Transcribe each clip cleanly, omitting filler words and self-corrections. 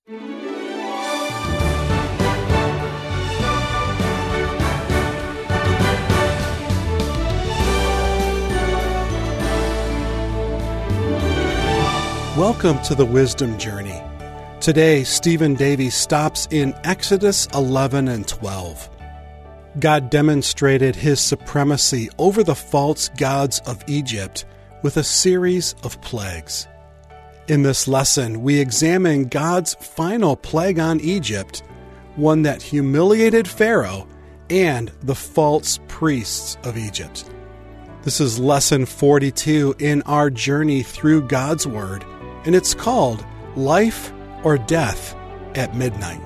Welcome to the Wisdom Journey. Today, Stephen Davey stops in Exodus 11 and 12. God demonstrated his supremacy over the false gods of Egypt with a series of plagues. In this lesson, we examine God's final plague on Egypt, one that humiliated Pharaoh and the false priests of Egypt. This is lesson 42 in our journey through God's Word, and it's called Life or Death at Midnight.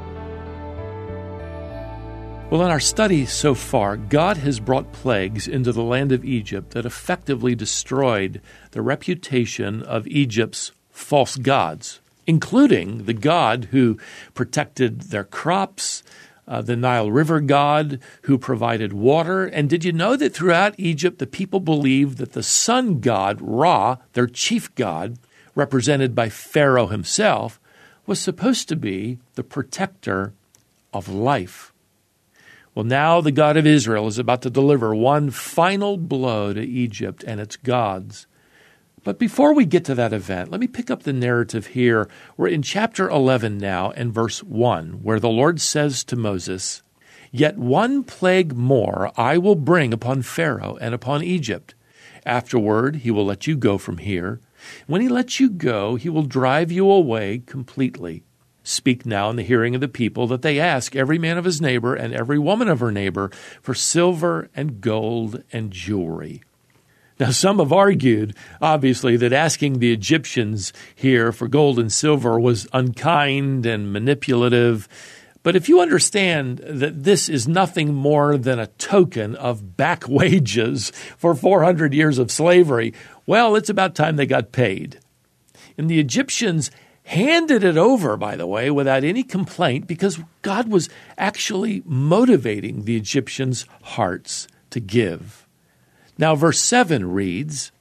Well, in our study so far, God has brought plagues into the land of Egypt that effectively destroyed the reputation of Egypt's false gods, including the God who protected their crops, the Nile River god who provided water. And did you know that throughout Egypt, the people believed that the sun god, Ra, their chief god, represented by Pharaoh himself, was supposed to be the protector of life. Well, now the God of Israel is about to deliver one final blow to Egypt and its gods. But before we get to that event, let me pick up the narrative here. We're in chapter 11 now and verse 1, where the Lord says to Moses, "Yet one plague more I will bring upon Pharaoh and upon Egypt. Afterward he will let you go from here. When he lets you go, he will drive you away completely. Speak now in the hearing of the people that they ask every man of his neighbor and every woman of her neighbor for silver and gold and jewelry." Now, some have argued, obviously, that asking the Egyptians here for gold and silver was unkind and manipulative. But if you understand that this is nothing more than a token of back wages for 400 years of slavery, well, it's about time they got paid. And the Egyptians handed it over, by the way, without any complaint, because God was actually motivating the Egyptians' hearts to give. Now, verse 7 reads,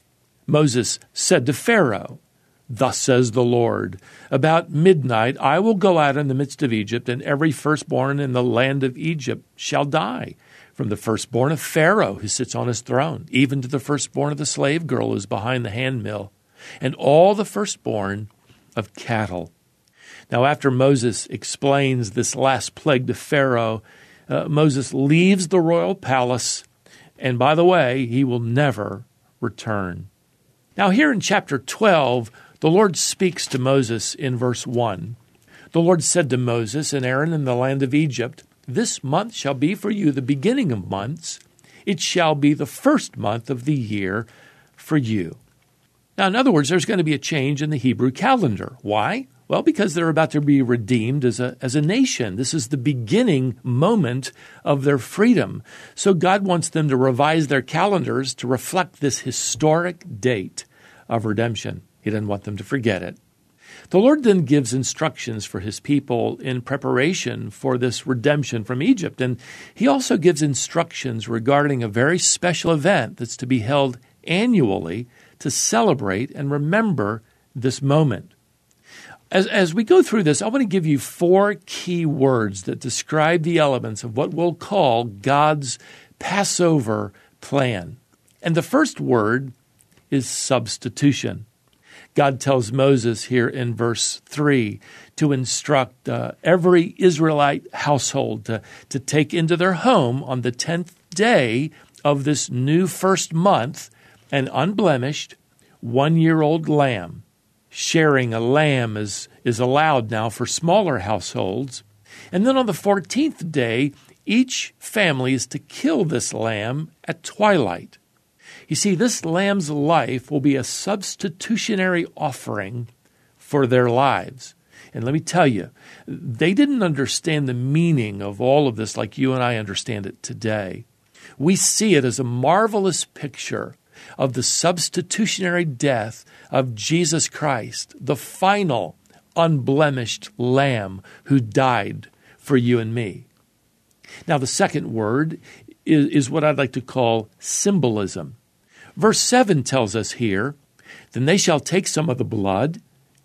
Moses said to Pharaoh, "Thus says the Lord, about midnight I will go out in the midst of Egypt, and every firstborn in the land of Egypt shall die, from the firstborn of Pharaoh who sits on his throne, even to the firstborn of the slave girl who is behind the handmill, and all the firstborn of cattle." Now, after Moses explains this last plague to Pharaoh, Moses leaves the royal palace, and by the way, he will never return. Now, here in chapter 12, the Lord speaks to Moses in verse 1. The Lord said to Moses and Aaron in the land of Egypt, "This month shall be for you the beginning of months. It shall be the first month of the year for you." Now, in other words, there's going to be a change in the Hebrew calendar. Why? Well, because they're about to be redeemed as a nation. This is the beginning moment of their freedom. So God wants them to revise their calendars to reflect this historic date of redemption. He doesn't want them to forget it. The Lord then gives instructions for his people in preparation for this redemption from Egypt. And he also gives instructions regarding a very special event that's to be held annually to celebrate and remember this moment. As we go through this, I want to give you 4 key words that describe the elements of what we'll call God's Passover plan. And the first word is substitution. God tells Moses here in verse 3 to instruct every Israelite household to take into their home on the 10th day of this new first month an unblemished 1-year-old lamb. Sharing a lamb is allowed now for smaller households. And then on the 14th day, each family is to kill this lamb at twilight. You see, this lamb's life will be a substitutionary offering for their lives. And let me tell you, they didn't understand the meaning of all of this like you and I understand it today. We see it as a marvelous picture of the substitutionary death of Jesus Christ, the final unblemished lamb who died for you and me. Now, the second word is what I'd like to call symbolism. Verse 7 tells us here, "Then they shall take some of the blood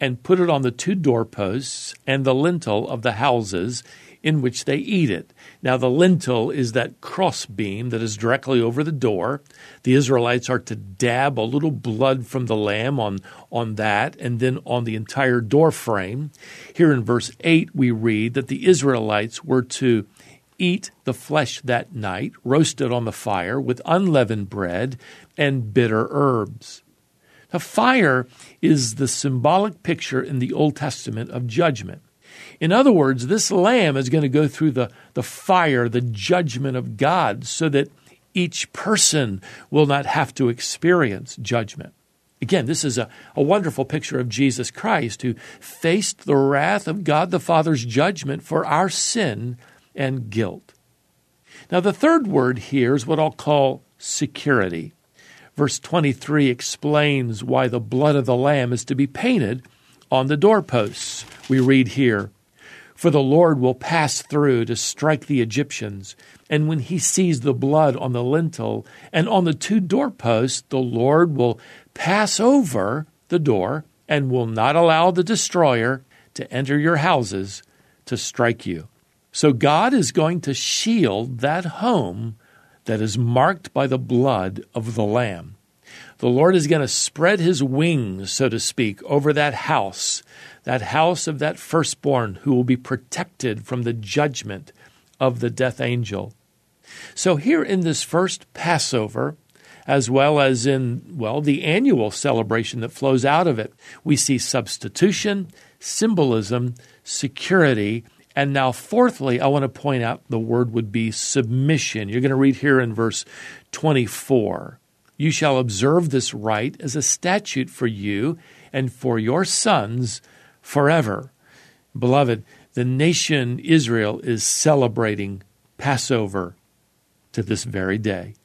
and put it on the 2 doorposts and the lintel of the houses in which they eat it. Now, the lintel is that cross beam that is directly over the door. The Israelites are to dab a little blood from the lamb on that and then on the entire door frame. Here in verse 8, we read that the Israelites were to eat the flesh that night, roasted on the fire with unleavened bread and bitter herbs. Now, fire is the symbolic picture in the Old Testament of judgment. In other words, this lamb is going to go through the fire, the judgment of God, so that each person will not have to experience judgment. Again, this is a wonderful picture of Jesus Christ, who faced the wrath of God the Father's judgment for our sin and guilt. Now, the third word here is what I'll call security. Verse 23 explains why the blood of the lamb is to be painted on the doorposts. We read here, "For the Lord will pass through to strike the Egyptians, and when he sees the blood on the lintel and on the 2 doorposts, the Lord will pass over the door and will not allow the destroyer to enter your houses to strike you." So God is going to shield that home that is marked by the blood of the Lamb. The Lord is going to spread his wings, so to speak, over that house of that firstborn who will be protected from the judgment of the death angel. So here in this first Passover, as well as in, the annual celebration that flows out of it, we see substitution, symbolism, security, and now fourthly, I want to point out the word would be submission. You're going to read here in verse 24. "You shall observe this rite as a statute for you and for your sons forever." Beloved, the nation Israel is celebrating Passover to this very day.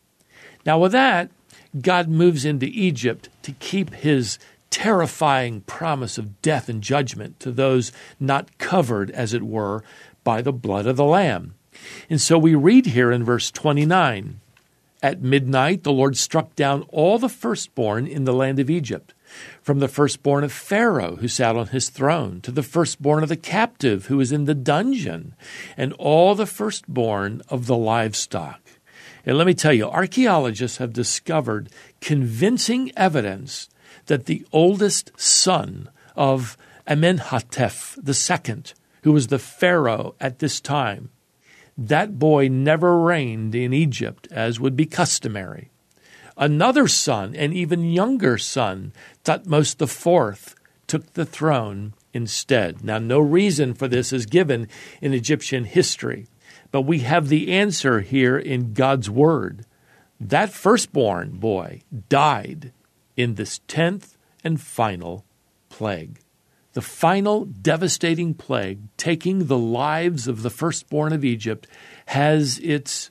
Now with that, God moves into Egypt to keep his terrifying promise of death and judgment to those not covered, as it were, by the blood of the Lamb. And so we read here in verse 29, "At midnight the Lord struck down all the firstborn in the land of Egypt, from the firstborn of Pharaoh who sat on his throne, to the firstborn of the captive who was in the dungeon, and all the firstborn of the livestock." And let me tell you, archaeologists have discovered convincing evidence that the oldest son of Amenhotep II, who was the Pharaoh at this time, that boy never reigned in Egypt as would be customary. Another son, an even younger son, Thutmose IV, took the throne instead. Now, no reason for this is given in Egyptian history, but we have the answer here in God's word. That firstborn boy died in this 10th and final plague. The final devastating plague, taking the lives of the firstborn of Egypt, has its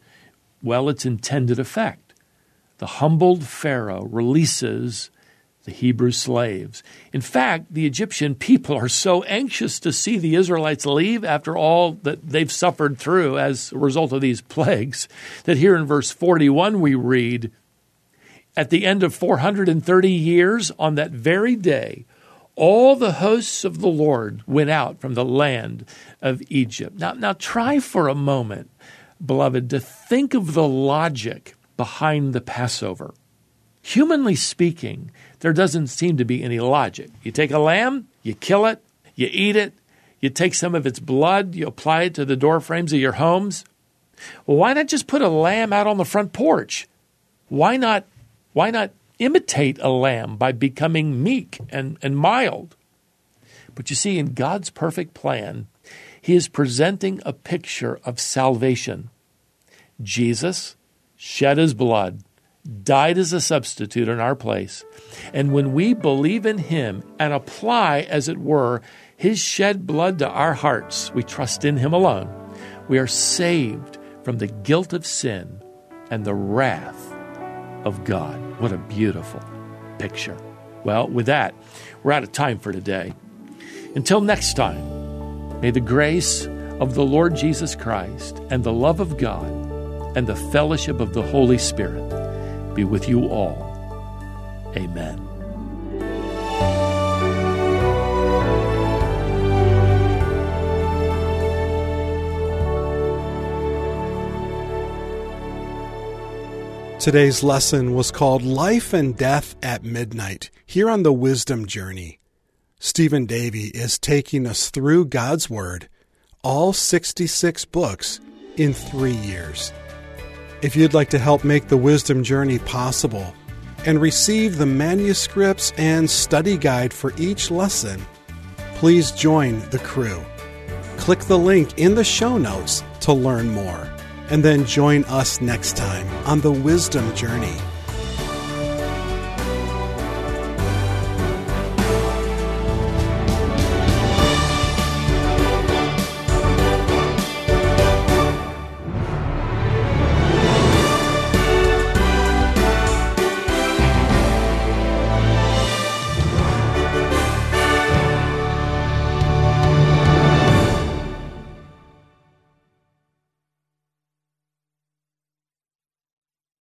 intended effect. The humbled Pharaoh releases the Hebrew slaves. In fact, the Egyptian people are so anxious to see the Israelites leave after all that they've suffered through as a result of these plagues, that here in verse 41 we read, "At the end of 430 years, on that very day, all the hosts of the Lord went out from the land of Egypt." Now try for a moment, beloved, to think of the logic behind the Passover. Humanly speaking, there doesn't seem to be any logic. You take a lamb, you kill it, you eat it, you take some of its blood, you apply it to the door frames of your homes. Well, why not just put a lamb out on the front porch? Why not imitate a lamb by becoming meek and mild? But you see, in God's perfect plan, he is presenting a picture of salvation. Jesus shed his blood, died as a substitute in our place. And when we believe in him and apply, as it were, his shed blood to our hearts, we trust in him alone, we are saved from the guilt of sin and the wrath of God. What a beautiful picture. Well, with that, we're out of time for today. Until next time, may the grace of the Lord Jesus Christ and the love of God and the fellowship of the Holy Spirit be with you all. Amen. Today's lesson was called Life and Death at Midnight, here on the Wisdom Journey. Stephen Davey is taking us through God's Word, all 66 books, in 3 years. If you'd like to help make the Wisdom Journey possible and receive the manuscripts and study guide for each lesson, please join the crew. Click the link in the show notes to learn more, and then join us next time on the Wisdom Journey.